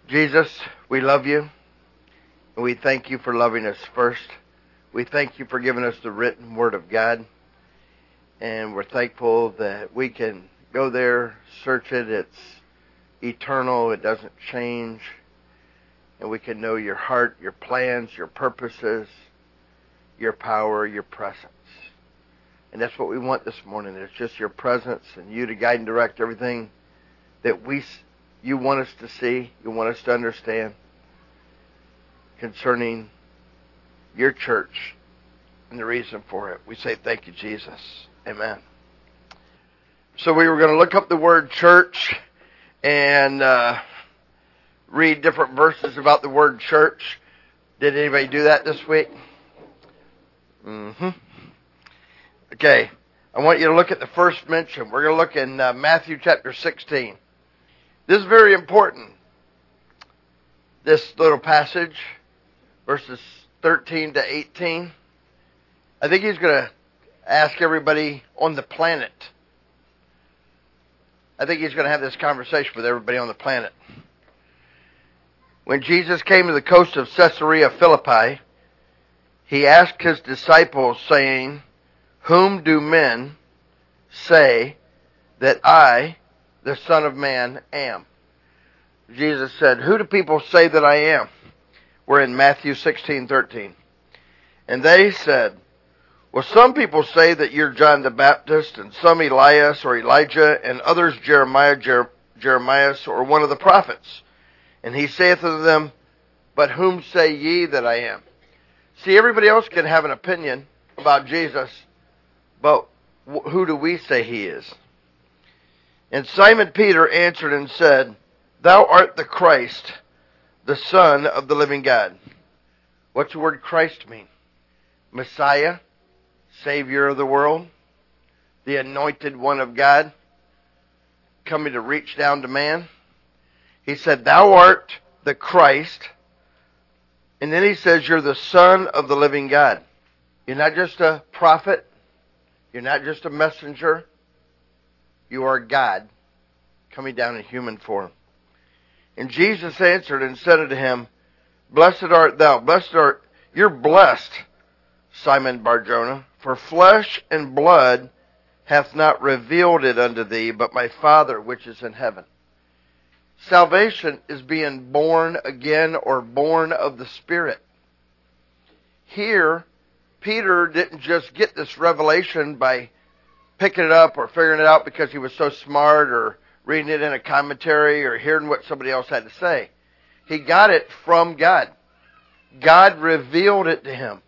Jesus, we love you, and we thank you for loving us first. We thank you for giving us the written Word of God, and we're thankful that we can go there, search it. It's eternal. It doesn't change, and we can know your heart, your plans, your purposes, your power, your presence. And that's what we want this morning. It's just your presence and you to guide and direct everything that you want us to see, you want us to understand concerning your church and the reason for it. We say thank you, Jesus. Amen. So we were going to look up the word church and read different verses about the word church. Did anybody do that this week? Okay. I want you to look at the first mention. We're going to look in Matthew chapter 16. This is very important, this little passage, verses 13 to 18. I think he's going to ask everybody on the planet. I think he's going to have this conversation with everybody on the planet. When Jesus came to the coast of Caesarea Philippi, he asked his disciples, saying, "Whom do men say that I, the Son of Man, am?" Jesus said, "Who do people say that I am?" We're in Matthew 16:13. And they said, "Well, some people say that you're John the Baptist, and some Elias or Elijah, and others Jeremias or one of the prophets." And he saith unto them, "But whom say ye that I am?" See, everybody else can have an opinion about Jesus, but who do we say he is? And Simon Peter answered and said, "Thou art the Christ, the Son of the living God." What's the word Christ mean? Messiah, Savior of the world, the anointed one of God, coming to reach down to man. He said, "Thou art the Christ." And then he says, "You're the Son of the living God." You're not just a prophet. You're not just a messenger. You are God coming down in human form. And Jesus answered and said unto him, "Blessed art thou, you're blessed, Simon Bar-Jonah, for flesh and blood hath not revealed it unto thee, but my Father which is in heaven." Salvation is being born again or born of the Spirit. Here, Peter didn't just get this revelation by picking it up or figuring it out because he was so smart or reading it in a commentary or hearing what somebody else had to say. He got it from God. God revealed it to him.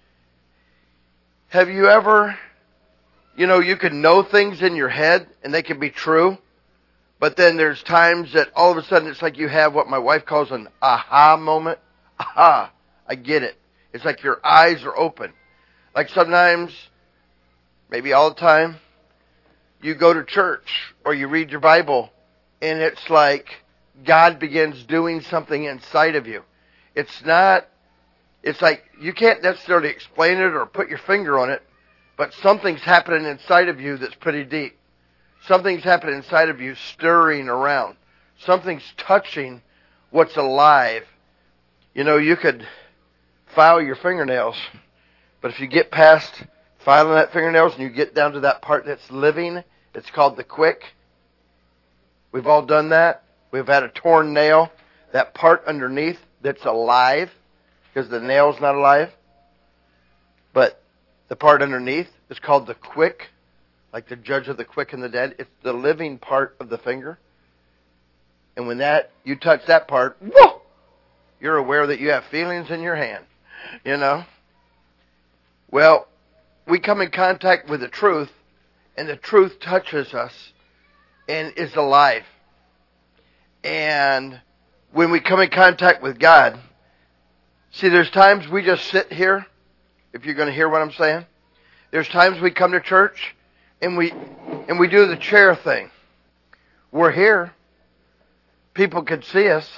Have you ever, you can know things in your head and they can be true, but then there's times that all of a sudden it's like you have what my wife calls an aha moment. Aha, I get it. It's like your eyes are open. Like sometimes, maybe all the time, you go to church or you read your Bible and it's like God begins doing something inside of you. It's like you can't necessarily explain it or put your finger on it, but something's happening inside of you that's pretty deep. Something's happening inside of you stirring around. Something's touching what's alive. You could file your fingernails, but if you get past filing that fingernails and you get down to that part that's living, it's called the quick. We've all done that. We've had a torn nail. That part underneath that's alive, because the nail's not alive, but the part underneath is called the quick, like the judge of the quick and the dead. It's the living part of the finger. And when you touch that part, whoa, you're aware that you have feelings in your hand, Well, we come in contact with the truth, and the truth touches us and is alive. And when we come in contact with God, see, there's times we just sit here, if you're going to hear what I'm saying. There's times we come to church and we do the chair thing. We're here. People can see us,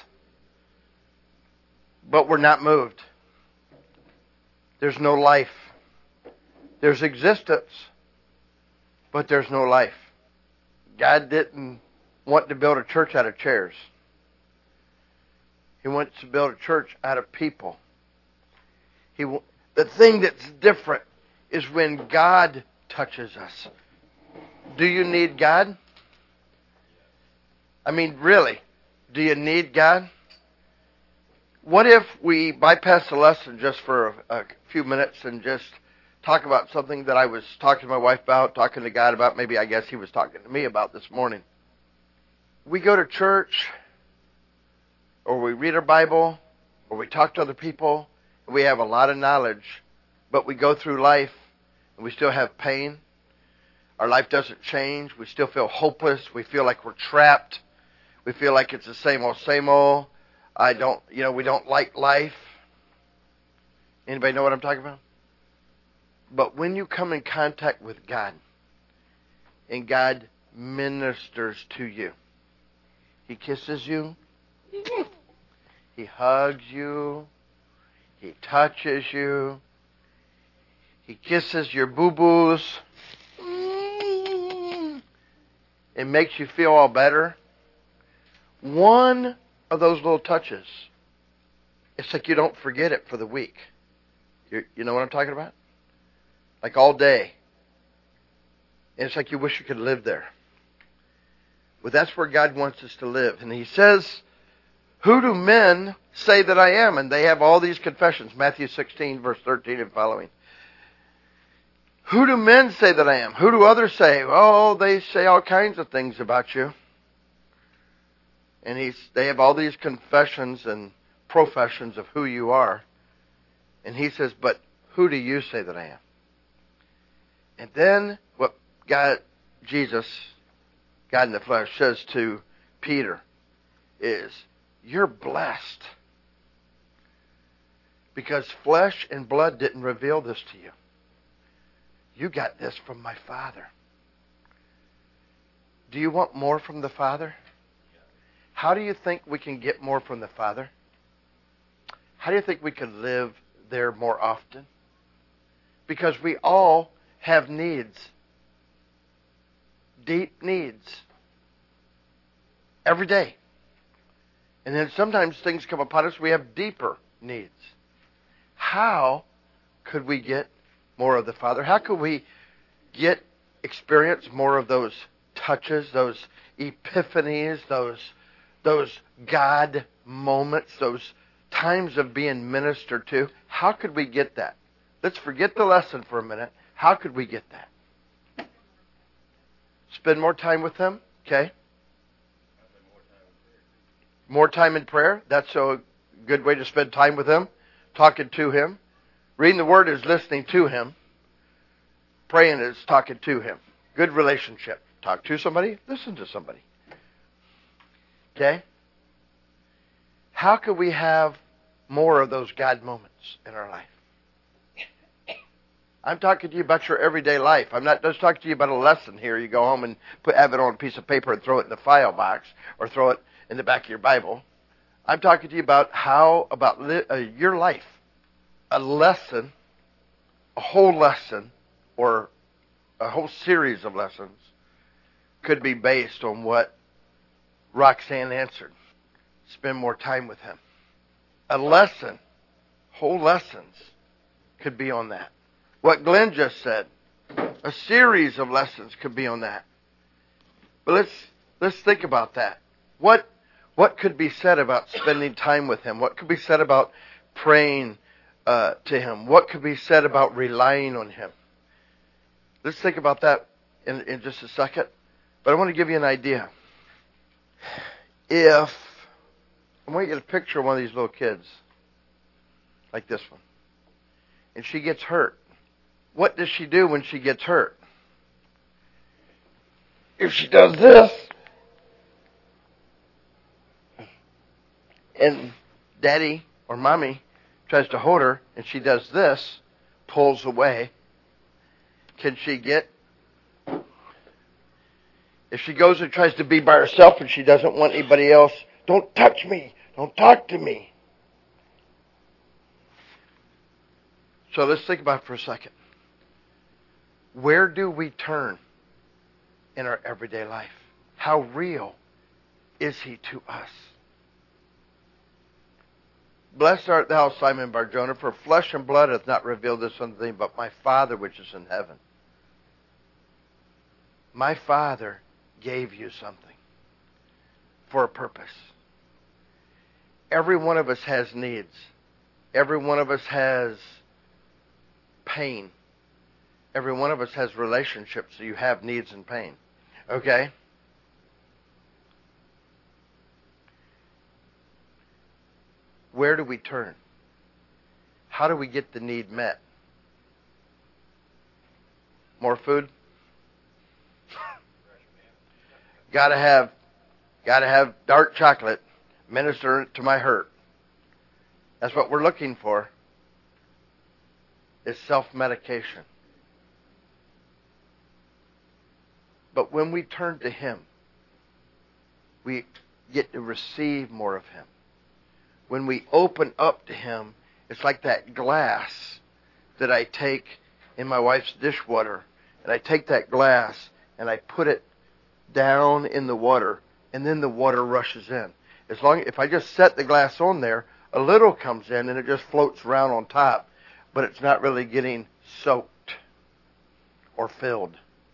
but we're not moved. There's no life. There's existence, but there's no life. God didn't want to build a church out of chairs. He wants to build a church out of people. The thing that's different is when God touches us. Do you need God? I mean, really, do you need God? What if we bypass the lesson just for a few minutes and just talk about something that I was talking to my wife about, talking to God about, maybe I guess he was talking to me about this morning. We go to church, or we read our Bible, or we talk to other people, and we have a lot of knowledge, but we go through life and we still have pain. Our life doesn't change. We still feel hopeless. We feel like we're trapped. We feel like it's the same old, same old. We don't like life. Anybody know what I'm talking about? But when you come in contact with God, and God ministers to you, He kisses you, He hugs you, He touches you, He kisses your boo-boos, it makes you feel all better. One of those little touches, it's like you don't forget it for the week. You know what I'm talking about? Like all day. And it's like you wish you could live there. Well, that's where God wants us to live. And He says, who do men say that I am? And they have all these confessions. Matthew 16, verse 13 and following. Who do men say that I am? Who do others say? Oh, they say all kinds of things about you. And they have all these confessions and professions of who you are. And He says, but who do you say that I am? And then what Jesus, God in the flesh, says to Peter is, you're blessed. Because flesh and blood didn't reveal this to you. You got this from my Father. Do you want more from the Father? How do you think we can get more from the Father? How do you think we can live there more often? Because we all have needs. Deep needs. Every day. And then sometimes things come upon us, we have deeper needs. How could we get more of the Father? How could we experience more of those touches, those epiphanies, those God moments, those times of being ministered to? How could we get that? Let's forget the lesson for a minute. How could we get that? Spend more time with Him, okay? More time in prayer. That's a good way to spend time with Him. Talking to Him. Reading the Word is listening to Him. Praying is talking to Him. Good relationship. Talk to somebody, listen to somebody. Okay? How could we have more of those God moments in our life? I'm talking to you about your everyday life. I'm not just talking to you about a lesson here. You go home and have it on a piece of paper and throw it in the file box or throw it in the back of your Bible. I'm talking to you about your life. A lesson, a whole lesson, or a whole series of lessons could be based on what Roxanne answered. Spend more time with Him. A lesson, whole lessons, could be on that. What Glenn just said, a series of lessons could be on that. But let's think about that. What could be said about spending time with Him? What could be said about praying to Him? What could be said about relying on Him? Let's think about that in just a second. But I want to give you an idea. I want you to picture one of these little kids, like this one, and she gets hurt. What does she do when she gets hurt? If she does this, and Daddy or Mommy tries to hold her, and she does this, pulls away, can she get? If she goes and tries to be by herself and she doesn't want anybody else, don't touch me, don't talk to me. So let's think about it for a second. Where do we turn in our everyday life? How real is He to us? Blessed art thou, Simon Bar-Jonah, for flesh and blood hath not revealed this unto thee, but my Father which is in heaven. My Father gave you something for a purpose. Every one of us has needs. Every one of us has pain. Every one of us has relationships, so you have needs and pain. Okay? Where do we turn? How do we get the need met? More food? Gotta have dark chocolate minister to my hurt. That's what we're looking for, is self-medication. But when we turn to Him, we get to receive more of Him. When we open up to Him, it's like that glass that I take in my wife's dishwater, and I take that glass and I put it down in the water, and then the water rushes in. If I just set the glass on there, a little comes in and it just floats around on top, but it's not really getting soaked or filled.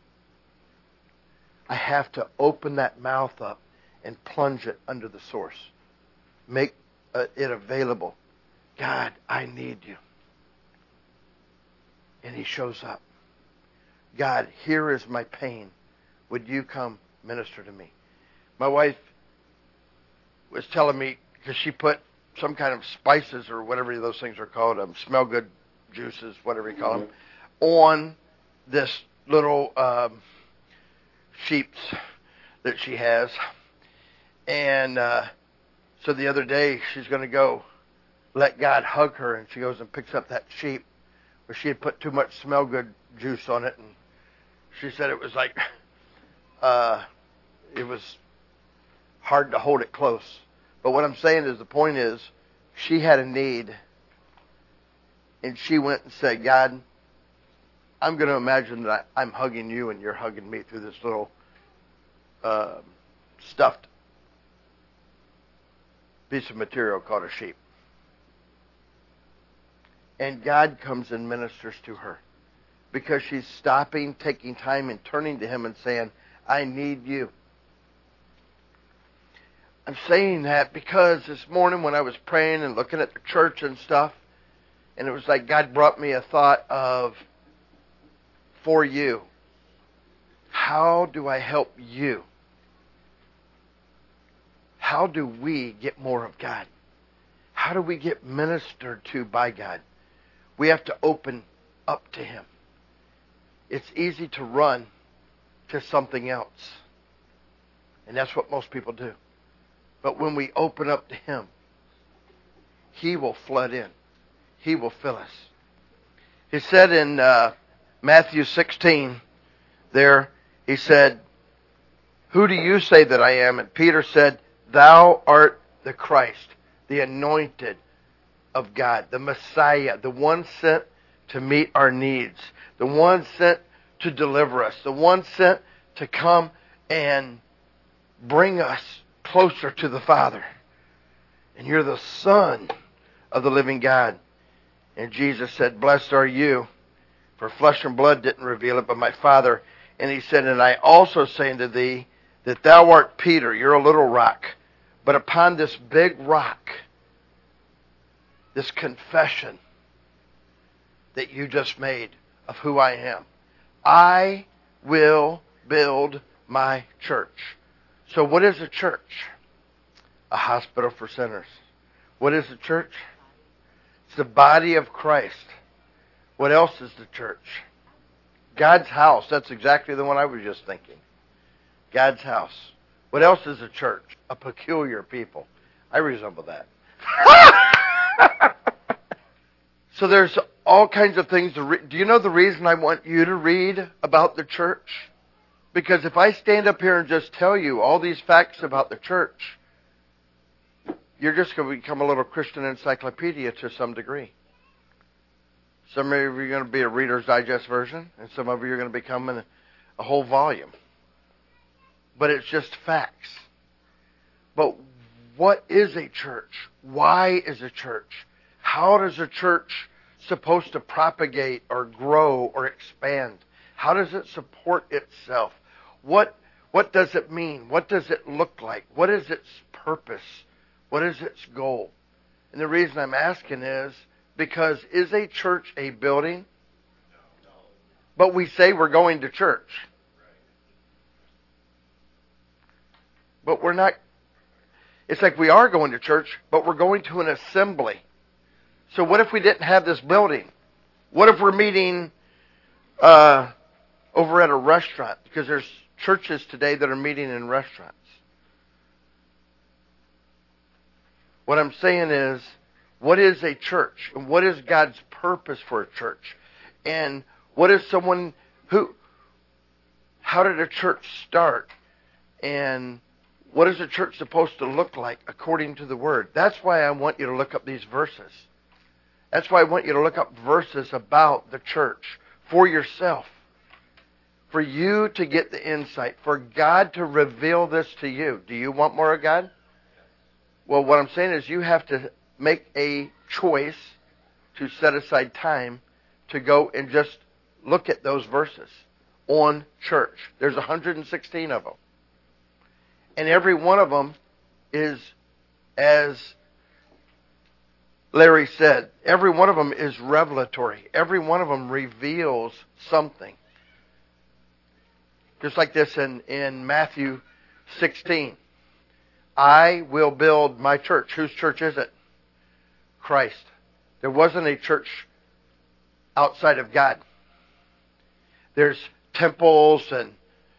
I have to open that mouth up and plunge it under the source. Make it available. God, I need you. And He shows up. God, here is my pain. Would you come minister to me? My wife was telling me, because she put some kind of spices or whatever those things are called, smell good juices, whatever you call them, on this little sheeps that she has. And so the other day she's going to go let God hug her, and she goes and picks up that sheep where she had put too much smell good juice on it, and she said it was like it was hard to hold it close. But what I'm saying is, the point is, she had a need, and she went and said, God, I'm going to imagine that I'm hugging you and you're hugging me through this little stuffed piece of material called a sheep. And God comes and ministers to her because she's stopping, taking time, and turning to Him and saying, I need you. I'm saying that because this morning when I was praying and looking at the church and stuff, and it was like God brought me a thought of, for you, how do I help you? How do we get more of God? How do we get ministered to by God? We have to open up to Him. It's easy to run to something else. And that's what most people do. But when we open up to Him, He will flood in. He will fill us. He said in Matthew 16, there, He said, who do you say that I am? And Peter said, Thou art the Christ, the anointed of God, the Messiah, the one sent to meet our needs, the one sent to deliver us, the one sent to come and bring us closer to the Father. And you're the Son of the living God. And Jesus said, Blessed are you, for flesh and blood didn't reveal it, but my Father. And He said, And I also say unto thee, that thou art Peter, you're a little rock. But upon this big rock, this confession that you just made of who I am, I will build my church. So what is a church? A hospital for sinners. What is the church? It's the body of Christ. What else is the church? God's house. That's exactly the one I was just thinking. God's house. What else is a church? A peculiar people. I resemble that. So there's all kinds of things to read. Do you know the reason I want you to read about the church? Because if I stand up here and just tell you all these facts about the church, you're just going to become a little Christian encyclopedia to some degree. Some of you are going to be a Reader's Digest version, and some of you are going to become a whole volume. But it's just facts. But what is a church? Why is a church? How does a church supposed to propagate or grow or expand? How does it support itself? What does it mean? What does it look like? What is its purpose? What is its goal? And the reason I'm asking is because is a church a building? But we say we're going to church. But we're not. It's like we are going to church, but we're going to an assembly. So what if we didn't have this building? What if we're meeting over at a restaurant? Because there's churches today that are meeting in restaurants. What I'm saying is, what is a church? And what is God's purpose for a church? And what is someone how did a church start? And what is a church supposed to look like according to the Word? That's why I want you to look up these verses. That's why I want you to look up verses about the church for yourself. For you to get the insight. For God to reveal this to you. Do you want more of God? Well, what I'm saying is you have to make a choice to set aside time to go and just look at those verses on church. There's 116 of them. And every one of them is, as Larry said, every one of them is revelatory. Every one of them reveals something. Just like this in Matthew 16. I will build my church. Whose church is it? Christ. There wasn't a church outside of God. There's temples and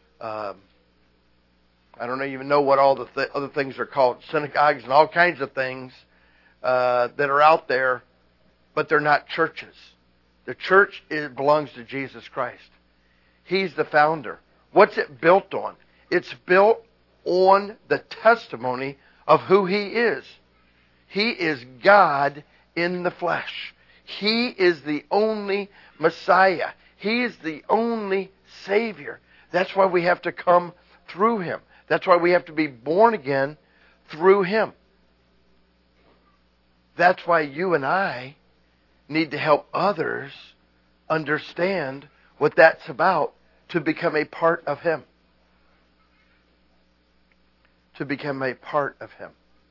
I don't even know what all the other things are called, synagogues and all kinds of things that are out there, but they're not churches. The church belongs to Jesus Christ. He's the founder. What's it built on? It's built on the testimony of who He is. He is God in the flesh. He is the only Messiah. He is the only Savior. That's why we have to come through Him. That's why we have to be born again through Him. That's why you and I need to help others understand what that's about to become a part of Him. To become a part of Him.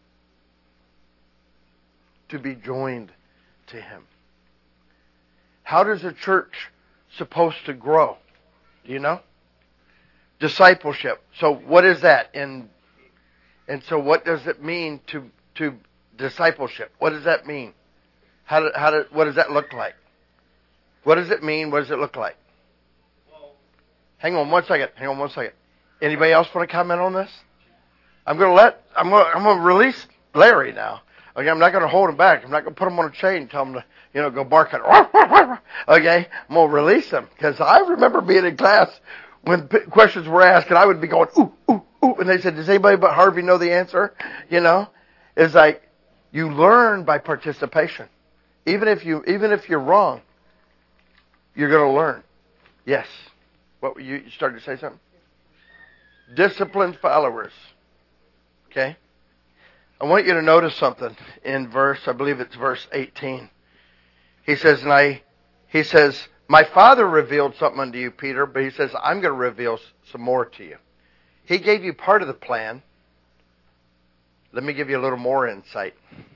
To be joined to Him. How does a church supposed to grow? Do you know? Discipleship. So what is that? And so what does it mean to discipleship? What does that mean? What does that look like? What does it mean? What does it look like? Hang on one second. Anybody else want to comment on this? I'm going to release Larry now. Okay, I'm not going to hold him back. I'm not going to put him on a chain and tell him to, go bark at him. Okay, I'm going to release him because I remember being in class when questions were asked and I would be going, ooh, ooh, ooh. And they said, does anybody but Harvey know the answer? It's like you learn by participation. Even if you're wrong, you're going to learn. Yes. What you started to say something? Disciplined followers. Okay? I want you to notice something in I believe it's verse 18. He says, my Father revealed something unto you, Peter, but He says, I'm going to reveal some more to you. He gave you part of the plan. Let me give you a little more insight.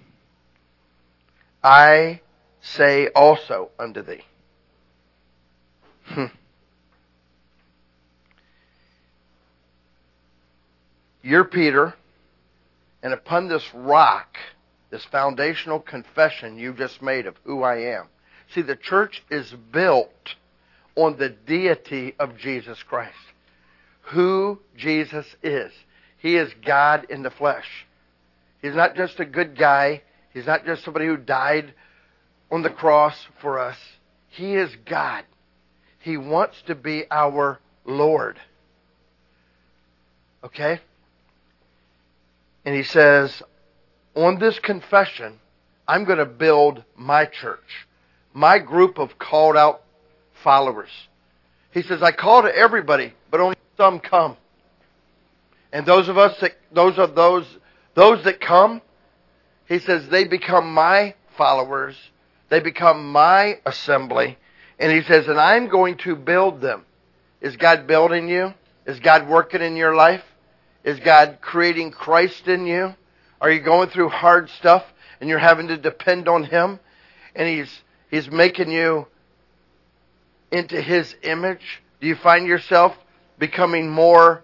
I say also unto thee. You're Peter, and upon this rock, this foundational confession you just made of who I am. See, the church is built on the deity of Jesus Christ. Who Jesus is. He is God in the flesh. He's not just a good guy. He's not just somebody who died on the cross for us. He is God. He wants to be our Lord. Okay? And He says, on this confession, I'm going to build my church. My group of called out followers. He says, I call to everybody, but only some come. And those Those that come, he says, they become my followers. They become my assembly. And he says, and I'm going to build them. Is God building you? Is God working in your life? Is God creating Christ in you? Are you going through hard stuff and you're having to depend on Him? And He's making you into His image? Do you find yourself becoming more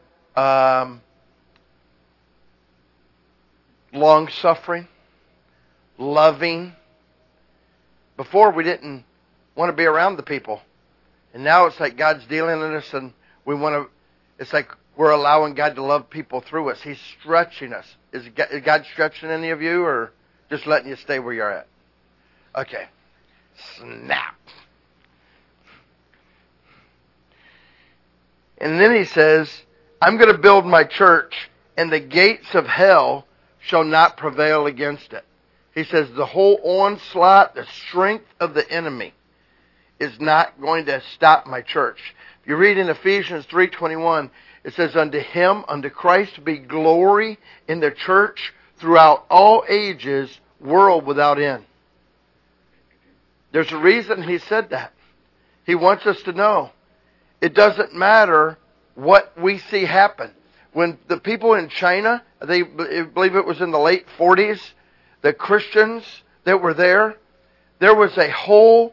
long-suffering, loving? Before we didn't want to be around the people. And now it's like God's dealing in us and we want to, it's like we're allowing God to love people through us. He's stretching us. Is God stretching any of you or just letting you stay where you're at? Okay. Snap. And then he says, I'm going to build my church and the gates of hell shall not prevail against it. He says the whole onslaught, the strength of the enemy is not going to stop my church. If you read in Ephesians 3:21, it says, unto Him, unto Christ be glory in the church throughout all ages, world without end. There's a reason He said that. He wants us to know it doesn't matter what we see happen. When the people in China, I believe it was in the late 40s, the Christians that were there was a whole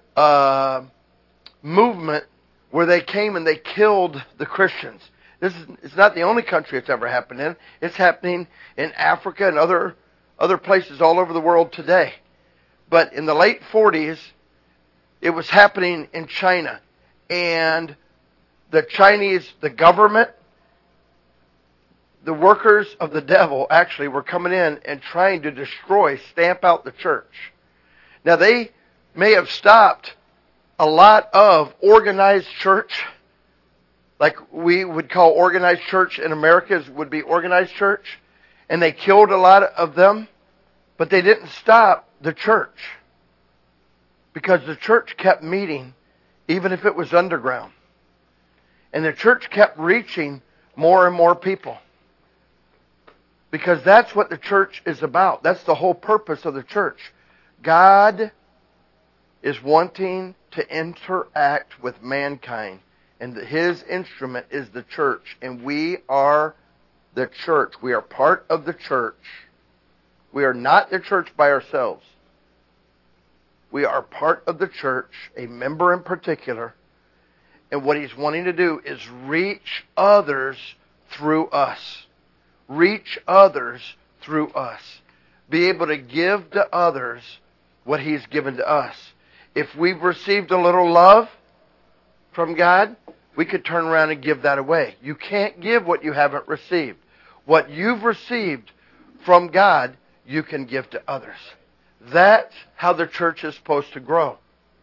movement where they came and they killed the Christians. It's not the only country it's ever happened in. It's happening in Africa and other places all over the world today. But in the late 40s, it was happening in China. And the government, the workers of the devil actually were coming in and trying to stamp out the church. Now they may have stopped a lot of organized church, like we would call organized church in America would be organized church, and they killed a lot of them, but they didn't stop the church because the church kept meeting even if it was underground. And the church kept reaching more and more people. Because that's what the church is about. That's the whole purpose of the church. God is wanting to interact with mankind. And His instrument is the church. And we are the church. We are part of the church. We are not the church by ourselves. We are part of the church, a member in particular. And what He's wanting to do is reach others through us. Reach others through us. Be able to give to others what He's given to us. If we've received a little love from God, we could turn around and give that away. You can't give what you haven't received. What you've received from God, you can give to others. That's how the church is supposed to grow.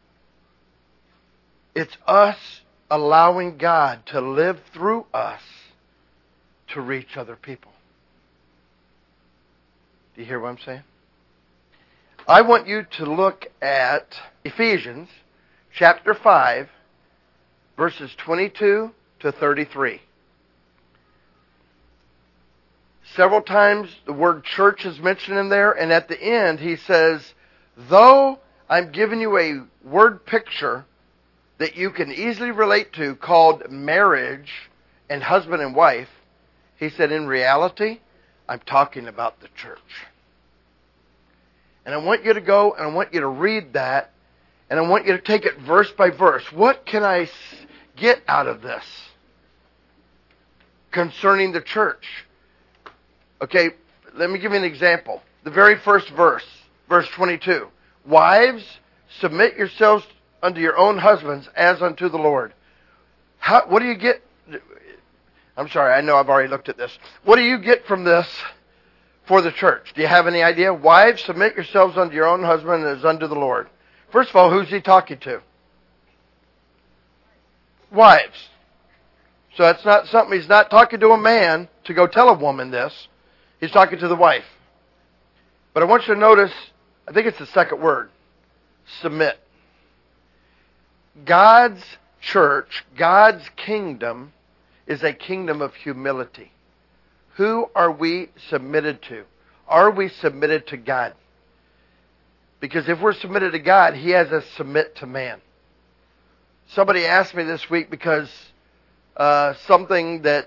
It's us allowing God to live through us to reach other people. Do you hear what I'm saying? I want you to look at Ephesians chapter 5, verses 22 to 33. Several times the word church is mentioned in there, and at the end he says, though I'm giving you a word picture that you can easily relate to called marriage and husband and wife, he said, in reality, I'm talking about the church. And I want you to go and I want you to read that and I want you to take it verse by verse. What can I get out of this concerning the church? Okay, let me give you an example. The very first verse, verse 22. Wives, submit yourselves unto your own husbands as unto the Lord. What do you get? I'm sorry, I know I've already looked at this. What do you get from this for the church? Do you have any idea? Wives, submit yourselves unto your own husband as unto the Lord. First of all, who's he talking to? Wives. So that's not something, he's not talking to a man to go tell a woman this. He's talking to the wife. But I want you to notice, I think it's the second word, submit. God's church, God's kingdom, is a kingdom of humility. Who are we submitted to? Are we submitted to God? Because if we're submitted to God, He has us submit to man. Somebody asked me this week because something that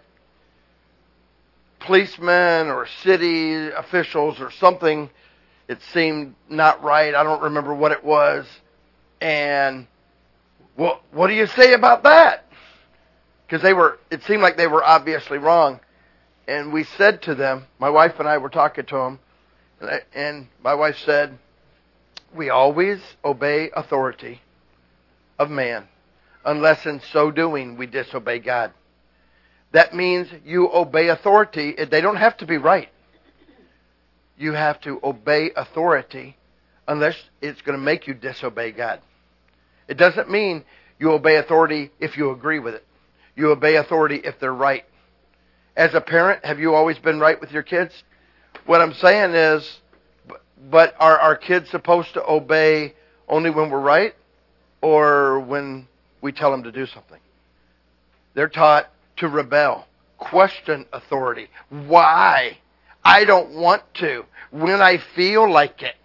policemen or city officials or something, it seemed not right. I don't remember what it was. And what do you say about that? Because it seemed like they were obviously wrong. And we said to them, my wife and I were talking to them, and my wife said, we always obey authority of man, unless in so doing we disobey God. That means you obey authority. They don't have to be right. You have to obey authority unless it's going to make you disobey God. It doesn't mean you obey authority if you agree with it. You obey authority if they're right. As a parent, have you always been right with your kids? What I'm saying is, but are our kids supposed to obey only when we're right or when we tell them to do something? They're taught to rebel, question authority. Why? I don't want to. When I feel like it.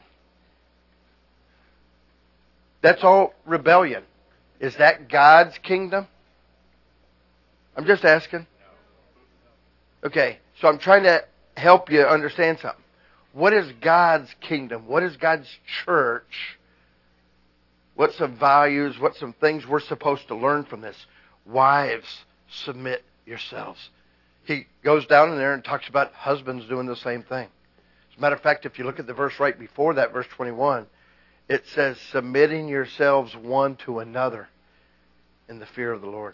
That's all rebellion. Is that God's kingdom? I'm just asking. Okay, so I'm trying to help you understand something. What is God's kingdom? What is God's church? What's some values? What's some things we're supposed to learn from this? Wives, submit yourselves. He goes down in there and talks about husbands doing the same thing. As a matter of fact, if you look at the verse right before that, verse 21, it says, submitting yourselves one to another in the fear of the Lord.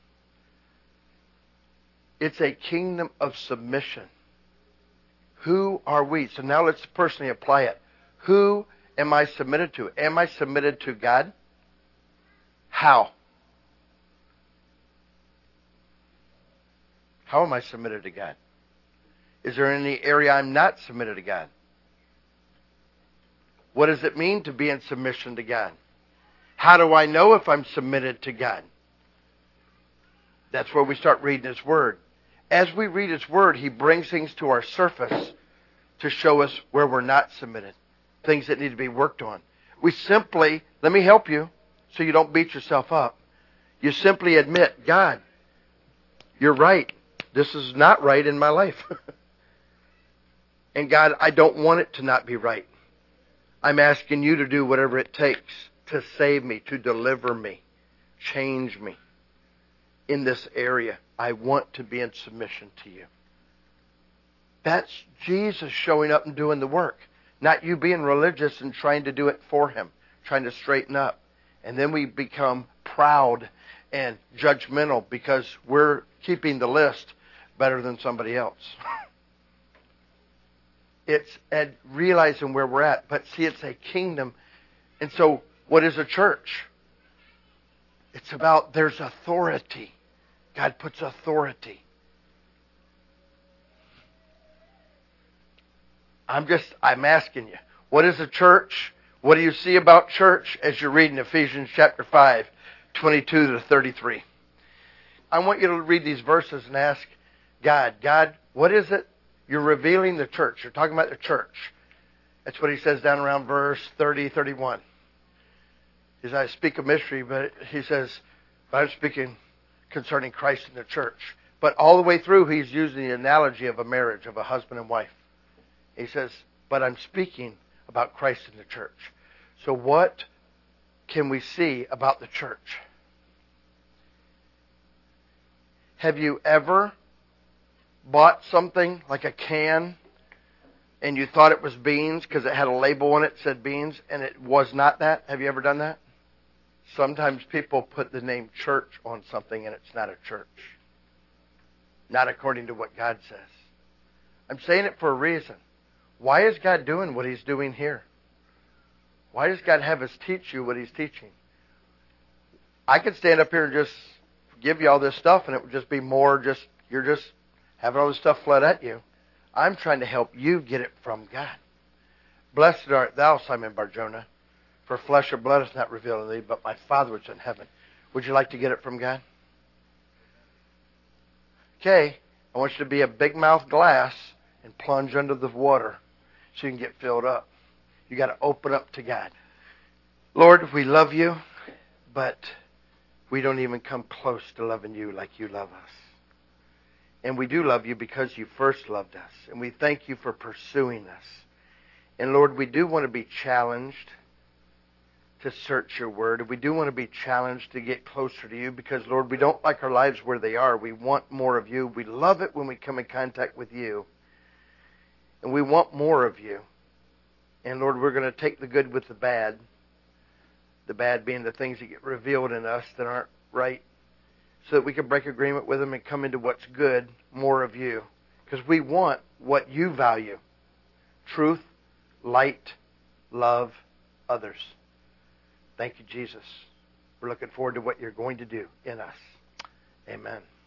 It's a kingdom of submission. Who are we? So now let's personally apply it. Who am I submitted to? Am I submitted to God? How? How am I submitted to God? Is there any area I'm not submitted to God? What does it mean to be in submission to God? How do I know if I'm submitted to God? That's where we start reading His Word. As we read His Word, He brings things to our surface to show us where we're not submitted. Things that need to be worked on. We simply, let me help you so you don't beat yourself up. You simply admit, God, you're right. This is not right in my life. And God, I don't want it to not be right. I'm asking you to do whatever it takes to save me, to deliver me, change me in this area. I want to be in submission to you. That's Jesus showing up and doing the work. Not you being religious and trying to do it for Him, trying to straighten up. And then we become proud and judgmental because we're keeping the list better than somebody else. It's at realizing where we're at. But see, it's a kingdom. And so, what is a church? It's about there's authority. God puts authority. I'm asking you, what is a church? What do you see about church as you're reading Ephesians chapter 5, 22 to 33? I want you to read these verses and ask God, what is it? You're revealing the church. You're talking about the church. That's what He says down around verse 30, 31. He says, I speak a mystery, but He says, I'm speaking concerning Christ and the church. But all the way through, He's using the analogy of a marriage, of a husband and wife. He says, but I'm speaking about Christ and the church. So what can we see about the church? Have you ever bought something like a can and you thought it was beans because it had a label on it that said beans and it was not that? Have you ever done that? Sometimes people put the name church on something and it's not a church. Not according to what God says. I'm saying it for a reason. Why is God doing what He's doing here? Why does God have us teach you what He's teaching? I could stand up here and just give you all this stuff and it would just be more you're just having all this stuff flood at you. I'm trying to help you get it from God. Blessed art thou, Simon Bar-Jonah, for flesh or blood hath not revealed to thee, but my Father which is in heaven. Would you like to get it from God? Okay, I want you to be a big mouth glass and plunge under the water so you can get filled up. You got to open up to God. Lord, we love you, but we don't even come close to loving you like you love us. And we do love you because you first loved us. And we thank you for pursuing us. And Lord, we do want to be challenged to search your word. We do want to be challenged to get closer to you because, Lord, we don't like our lives where they are. We want more of you. We love it when we come in contact with you. And we want more of you. And, Lord, we're going to take the good with the bad being the things that get revealed in us that aren't right, so that we can break agreement with them and come into what's good, more of you. Because we want what you value. Truth, light, love, others. Thank you, Jesus. We're looking forward to what you're going to do in us. Amen.